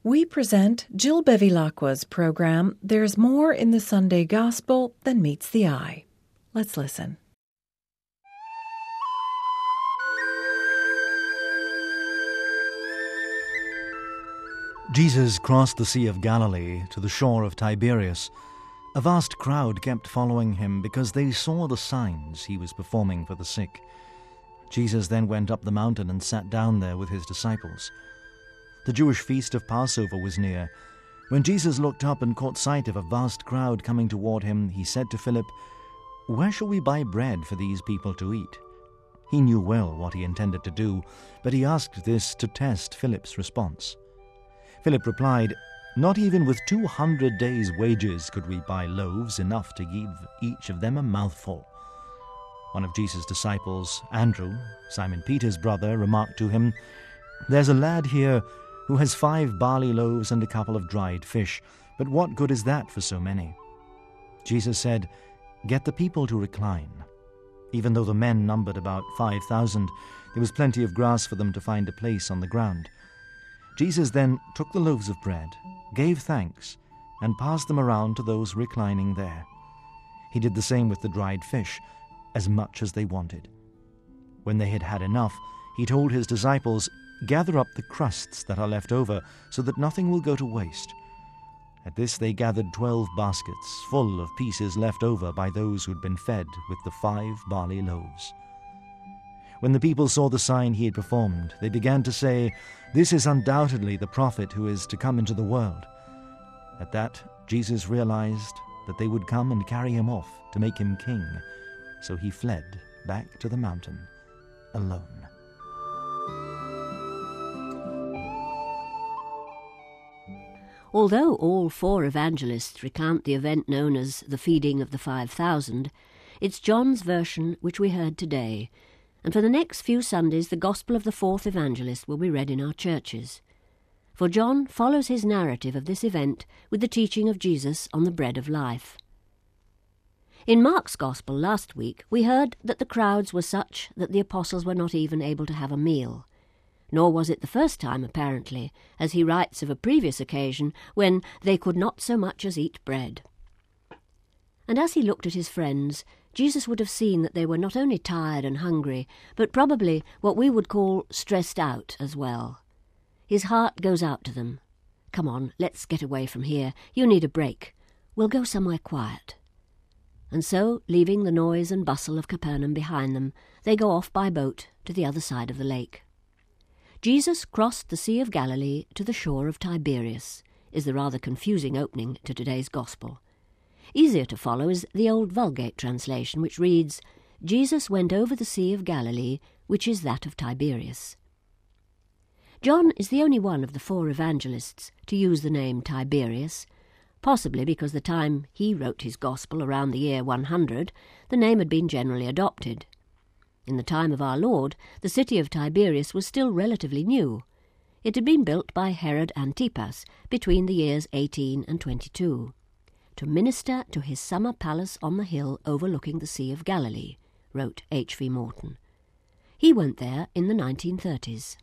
We present Jill Bevilacqua's program, There's More in the Sunday Gospel Than Meets the Eye. Let's listen. Jesus crossed the Sea of Galilee to the shore of Tiberias. A vast crowd kept following him because they saw the signs he was performing for the sick. Jesus then went up the mountain and sat down there with his disciples. The Jewish feast of Passover was near. When Jesus looked up and caught sight of a vast crowd coming toward him, he said to Philip, "Where shall we buy bread for these people to eat?" He knew well what he intended to do, but he asked this to test Philip's response. Philip replied, "Not even with 200 days' wages could we buy loaves enough to give each of them a mouthful." One of Jesus' disciples, Andrew, Simon Peter's brother, remarked to him, "There's a lad here who has 5 barley loaves and a couple of dried fish, but what good is that for so many?" Jesus said, "Get the people to recline." Even though the men numbered about 5,000, there was plenty of grass for them to find a place on the ground. Jesus then took the loaves of bread, gave thanks, and passed them around to those reclining there. He did the same with the dried fish, as much as they wanted. When they had had enough, he told his disciples, "Gather up the crusts that are left over, so that nothing will go to waste." At this they gathered 12 baskets full of pieces left over by those who had been fed with the 5 barley loaves. When the people saw the sign he had performed, they began to say, "This is undoubtedly the prophet who is to come into the world." At that, Jesus realized that they would come and carry him off to make him king, so he fled back to the mountain alone. Although all 4 evangelists recount the event known as the feeding of the 5,000, it's John's version which we heard today, and for the next few Sundays the Gospel of the 4th evangelist will be read in our churches. For John follows his narrative of this event with the teaching of Jesus on the bread of life. In Mark's Gospel last week we heard that the crowds were such that the apostles were not even able to have a meal. Nor was it the first time, apparently, as he writes of a previous occasion when they could not so much as eat bread. And as he looked at his friends, Jesus would have seen that they were not only tired and hungry, but probably what we would call stressed out as well. His heart goes out to them. "Come on, let's get away from here. You need a break. We'll go somewhere quiet." And so, leaving the noise and bustle of Capernaum behind them, they go off by boat to the other side of the lake. Jesus crossed the Sea of Galilee to the shore of Tiberias, is the rather confusing opening to today's Gospel. Easier to follow is the old Vulgate translation, which reads, "Jesus went over the Sea of Galilee, which is that of Tiberias." John is the only one of the 4 evangelists to use the name Tiberias, possibly because the time he wrote his Gospel around the year 100, the name had been generally adopted. In the time of our Lord, the city of Tiberias was still relatively new. It had been built by Herod Antipas between the years 18 and 22, to minister to his summer palace on the hill overlooking the Sea of Galilee, wrote H.V. Morton. He went there in the 1930s.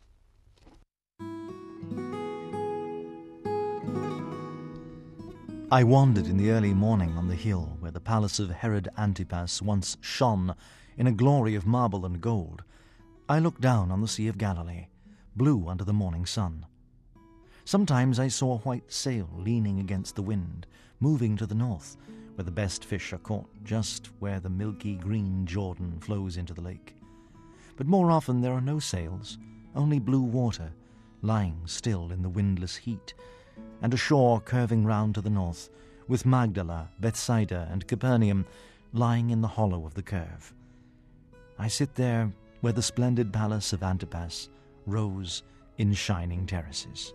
I wandered in the early morning on the hill where the palace of Herod Antipas once shone in a glory of marble and gold. I looked down on the Sea of Galilee, blue under the morning sun. Sometimes I saw a white sail leaning against the wind, moving to the north, where the best fish are caught, just where the milky green Jordan flows into the lake. But more often there are no sails, only blue water, lying still in the windless heat, and a shore curving round to the north, with Magdala, Bethsaida, and Capernaum lying in the hollow of the curve. I sit there where the splendid palace of Antipas rose in shining terraces.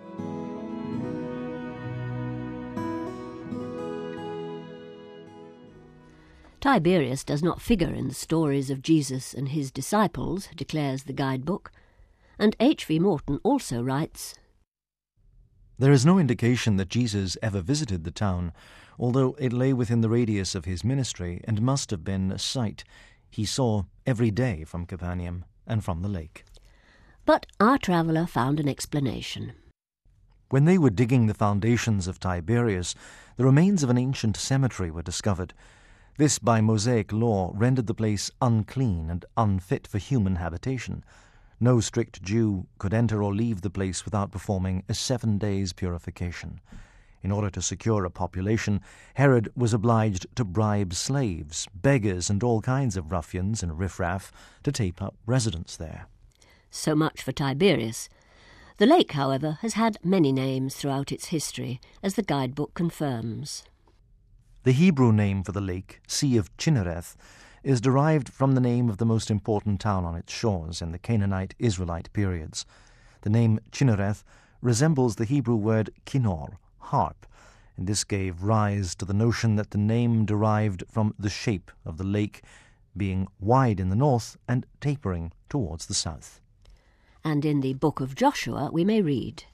Tiberias does not figure in the stories of Jesus and his disciples, declares the guidebook, and H.V. Morton also writes, There is no indication that Jesus ever visited the town, although it lay within the radius of his ministry and must have been a sight he saw every day from Capernaum and from the lake. But our traveller found an explanation. When they were digging the foundations of Tiberias, the remains of an ancient cemetery were discovered. This, by Mosaic law, rendered the place unclean and unfit for human habitation. No strict Jew could enter or leave the place without performing a 7 days' purification. In order to secure a population, Herod was obliged to bribe slaves, beggars, and all kinds of ruffians and riffraff to take up residence there. So much for Tiberias. The lake, however, has had many names throughout its history, as the guidebook confirms. The Hebrew name for the lake, Sea of Chinnereth, is derived from the name of the most important town on its shores in the Canaanite-Israelite periods. The name Chinnereth resembles the Hebrew word kinor, harp, and this gave rise to the notion that the name derived from the shape of the lake being wide in the north and tapering towards the south. And in the book of Joshua we may read,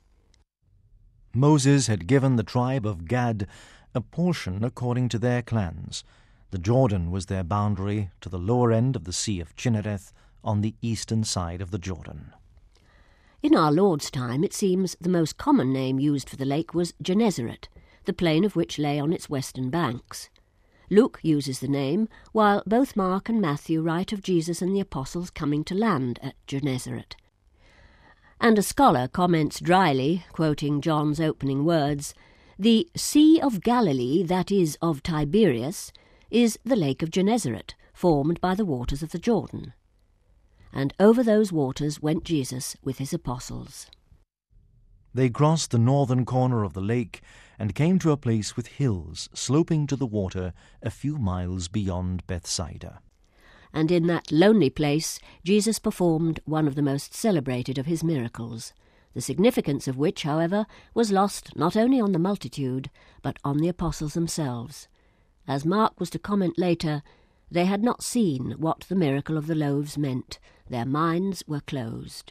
Moses had given the tribe of Gad a portion according to their clans. The Jordan was their boundary to the lower end of the Sea of Chinnereth on the eastern side of the Jordan. In our Lord's time, it seems the most common name used for the lake was Gennesaret, the plain of which lay on its western banks. Luke uses the name, while both Mark and Matthew write of Jesus and the apostles coming to land at Gennesaret. And a scholar comments dryly, quoting John's opening words, "The Sea of Galilee, that is, of Tiberias, is the lake of Gennesaret, formed by the waters of the Jordan. And over those waters went Jesus with his apostles." They crossed the northern corner of the lake and came to a place with hills sloping to the water a few miles beyond Bethsaida. And in that lonely place Jesus performed one of the most celebrated of his miracles, the significance of which, however, was lost not only on the multitude, but on the apostles themselves. As Mark was to comment later, they had not seen what the miracle of the loaves meant. Their minds were closed.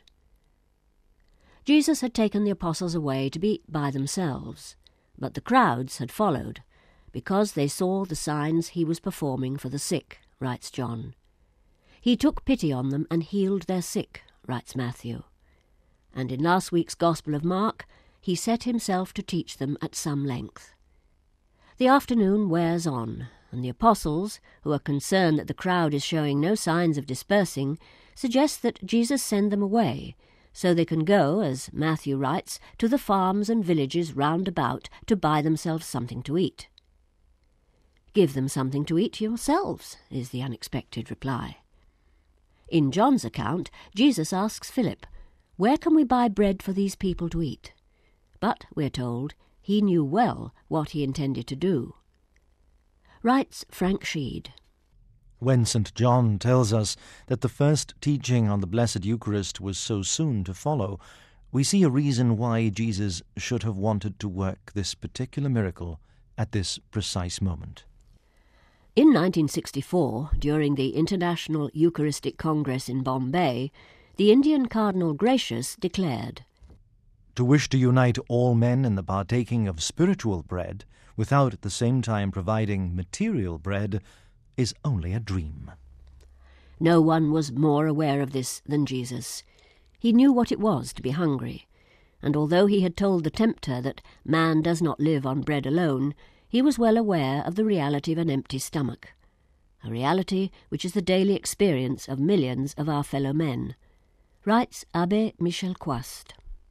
Jesus had taken the apostles away to be by themselves, but the crowds had followed, because they saw the signs he was performing for the sick, writes John. He took pity on them and healed their sick, writes Matthew. And in last week's Gospel of Mark, he set himself to teach them at some length. The afternoon wears on, and the apostles, who are concerned that the crowd is showing no signs of dispersing, suggest that Jesus send them away, so they can go, as Matthew writes, to the farms and villages round about to buy themselves something to eat. "Give them something to eat yourselves," is the unexpected reply. In John's account, Jesus asks Philip, "Where can we buy bread for these people to eat?" But, we're told, he knew well what he intended to do. Writes Frank Sheed, When St. John tells us that the first teaching on the Blessed Eucharist was so soon to follow, we see a reason why Jesus should have wanted to work this particular miracle at this precise moment. In 1964, during the International Eucharistic Congress in Bombay, the Indian Cardinal Gracious declared, To wish to unite all men in the partaking of spiritual bread, without at the same time providing material bread, is only a dream. No one was more aware of this than Jesus. He knew what it was to be hungry, and although he had told the tempter that man does not live on bread alone, he was well aware of the reality of an empty stomach, a reality which is the daily experience of millions of our fellow men, writes Abbé Michel Quast.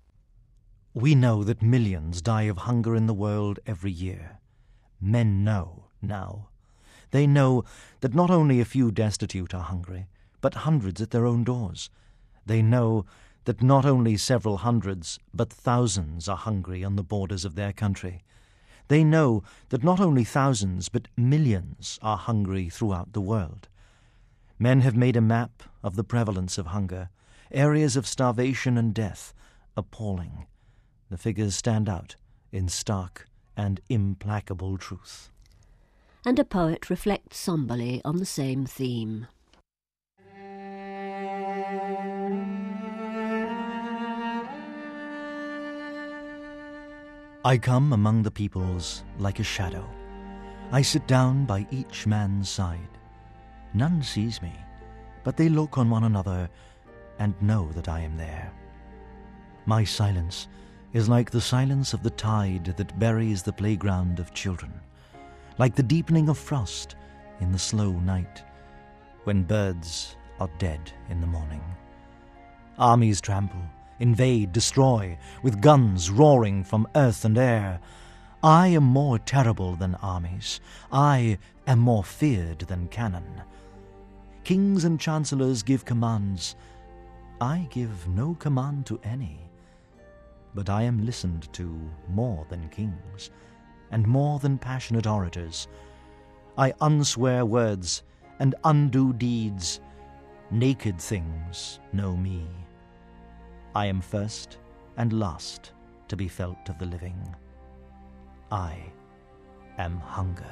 We know that millions die of hunger in the world every year. Men know now. They know that not only a few destitute are hungry, but hundreds at their own doors. They know that not only several hundreds, but thousands are hungry on the borders of their country. They know that not only thousands, but millions are hungry throughout the world. Men have made a map of the prevalence of hunger, areas of starvation and death, appalling. The figures stand out in stark and implacable truth. And a poet reflects somberly on the same theme. I come among the peoples like a shadow. I sit down by each man's side. None sees me, but they look on one another and know that I am there. My silence is like the silence of the tide that buries the playground of children, like the deepening of frost in the slow night, when birds are dead in the morning. Armies trample, invade, destroy, with guns roaring from earth and air. I am more terrible than armies. I am more feared than cannon. Kings and chancellors give commands. I give no command to any. But I am listened to more than kings, and more than passionate orators. I unswear words and undo deeds. Naked things know me. I am first and last to be felt of the living. I am hunger.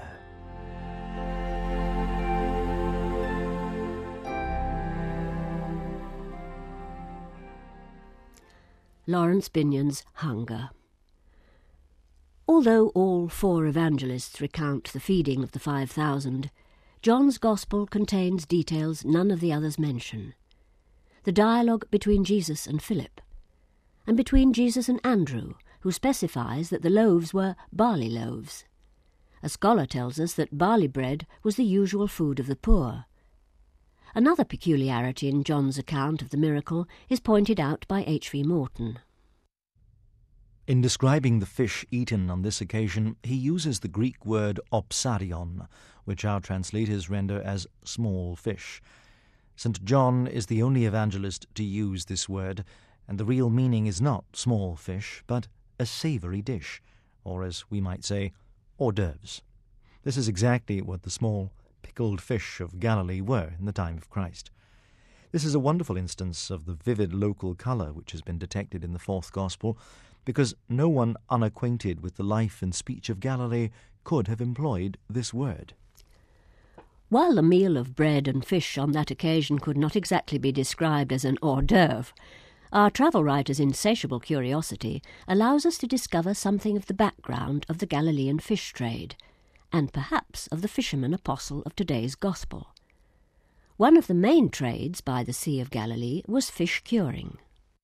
Lawrence Binyon's Hunger. Although all four evangelists recount the feeding of the 5,000, John's Gospel contains details none of the others mention. The dialogue between Jesus and Philip, and between Jesus and Andrew, who specifies that the loaves were barley loaves. A scholar tells us that barley bread was the usual food of the poor. Another peculiarity in John's account of the miracle is pointed out by H.V. Morton. In describing the fish eaten on this occasion, he uses the Greek word opsarion, which our translators render as small fish. St. John is the only evangelist to use this word, and the real meaning is not small fish, but a savoury dish, or as we might say, hors d'oeuvres. This is exactly what the small pickled fish of Galilee were in the time of Christ. This is a wonderful instance of the vivid local colour which has been detected in the fourth Gospel, because no one unacquainted with the life and speech of Galilee could have employed this word. While the meal of bread and fish on that occasion could not exactly be described as an hors d'oeuvre, our travel writer's insatiable curiosity allows us to discover something of the background of the Galilean fish trade, and perhaps of the fisherman apostle of today's Gospel. One of the main trades by the Sea of Galilee was fish curing.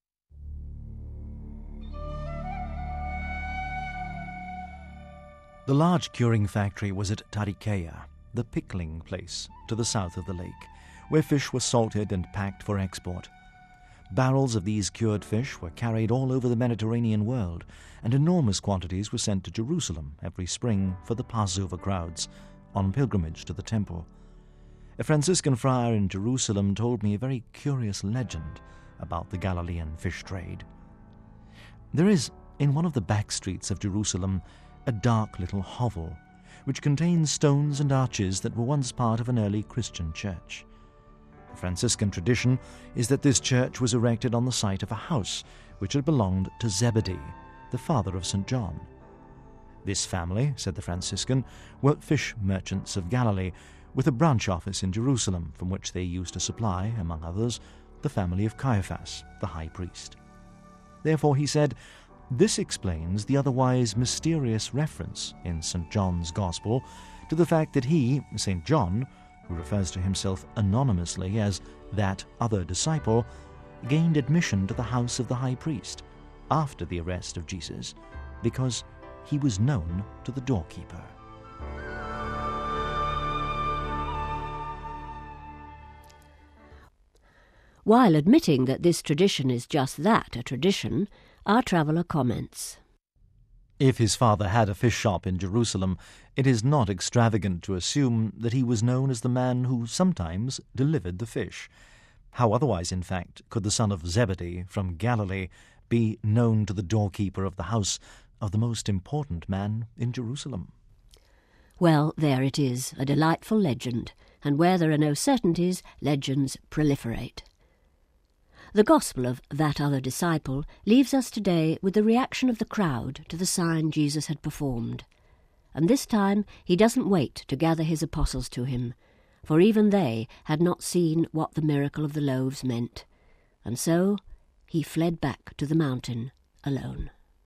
The large curing factory was at Taricheia, the pickling place to the south of the lake, where fish were salted and packed for export. Barrels of these cured fish were carried all over the Mediterranean world, and enormous quantities were sent to Jerusalem every spring for the Passover crowds on pilgrimage to the temple. A Franciscan friar in Jerusalem told me a very curious legend about the Galilean fish trade. There is, in one of the back streets of Jerusalem, a dark little hovel, which contains stones and arches that were once part of an early Christian church. The Franciscan tradition is that this church was erected on the site of a house which had belonged to Zebedee, the father of St. John. This family, said the Franciscan, were fish merchants of Galilee, with a branch office in Jerusalem from which they used to supply, among others, the family of Caiaphas, the high priest. Therefore, he said, this explains the otherwise mysterious reference in St. John's Gospel to the fact that he, St. John, who refers to himself anonymously as that other disciple, gained admission to the house of the high priest after the arrest of Jesus, because he was known to the doorkeeper. While admitting that this tradition is just that, a tradition, our traveller comments. If his father had a fish shop in Jerusalem, it is not extravagant to assume that he was known as the man who sometimes delivered the fish. How otherwise, in fact, could the son of Zebedee from Galilee be known to the doorkeeper of the house of the most important man in Jerusalem? Well, there it is, a delightful legend, and where there are no certainties, legends proliferate. The Gospel of that other disciple leaves us today with the reaction of the crowd to the sign Jesus had performed. And this time he doesn't wait to gather his apostles to him, for even they had not seen what the miracle of the loaves meant. And so he fled back to the mountain alone.